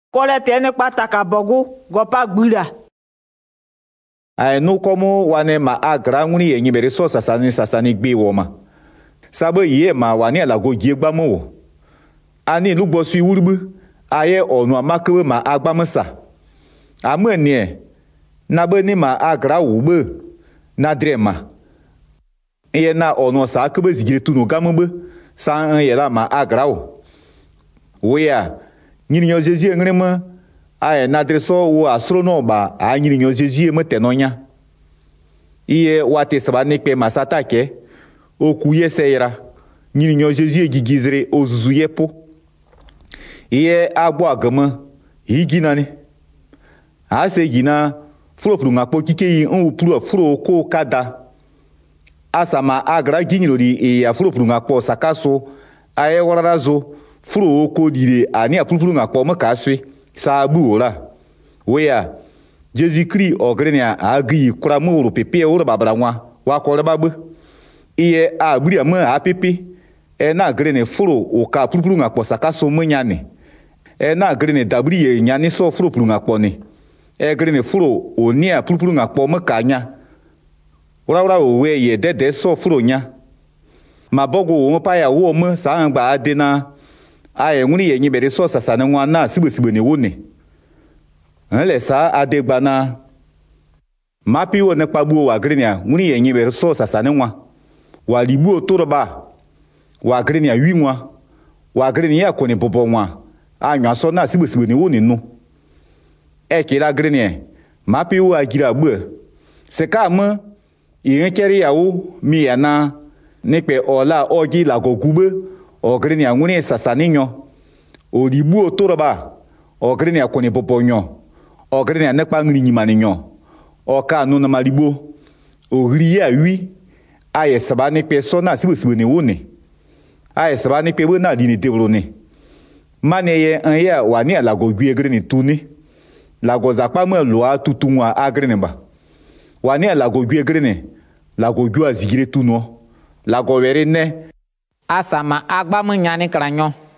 Kole tene pataka bogu gopa gbira. Ai nu komo wane ma agra nguni yenyi bere so sasani gbe wo ma. Sabo ye ma wane la go gie gba mo wo. Ani lu gbo su wurbu aye onu amakwe ma agba msa. Amene na be ni ma agra wube na drema. Ye na onu sa akbe zigire tunu gambe sa ye la ma agra wo. Oya nyini nyo Jésus ngrema aye na dreso wo astrono ba a nyini nyo Jésus me tenonya. Iye wate saba nekpe masata ke okuye seira nyini nyo Jésus gigizre ozuzuye po. Iye agbo agama higina ni. Ase gina flopru ngapo kike yi on plu fro ko kada. Asama agra ginyiro di ya flopru ngapo sakaso aye wararazo furo ko dire ani apulpulu ngakpo makaswe sabu ora. Oya Jésus Christ ogrenia agi kura mu pepe ora babra nwa wa ko babu. Iye abri ama apepe na grene furo o ka apulpulu ngakpo sakaso manyane. Na grene dabri ye nyane so furo pulu ngakpo ni. Grene furo oni apulpulu ngakpo makanya. Ora owe ye dede so furo nya. Mabogo wo pa ya wo mo sa ngba adena. Aye nguni yenyi bere so sasane nwa na sibe ne woni. Nle sa adegba na mapi wo ne kpagbu wa grenia nguni yenyi bere so sasane nwa. Wa libu otoroba wa grenia wi nwa. Wa grenia ko ne bobo nwa. Anwa so na sibe ne woni no. Kila grenia mapi wo agira gbe. Se ka mo yen keri yawo mi yana nekpe ola ogi la gogube. Ogreni anguni sasani nyo. Olibu otoroba. Ogreni akoni popo nyo. Ogreni anekpa ngri nyimani nyo. Oka anu na malibu. Ogriye awi. Aye sabani pe sona sibe ne wone. Aye sabani pe wona dini debrone. Mane ye anye wani alago gwie greni tuni. Lago zakpa mwe loa tutunwa agreni ba. Wani alago gwie greni. Lago gwie azigire tuno. Lago were ne. Asama agba mu nyani kranyo.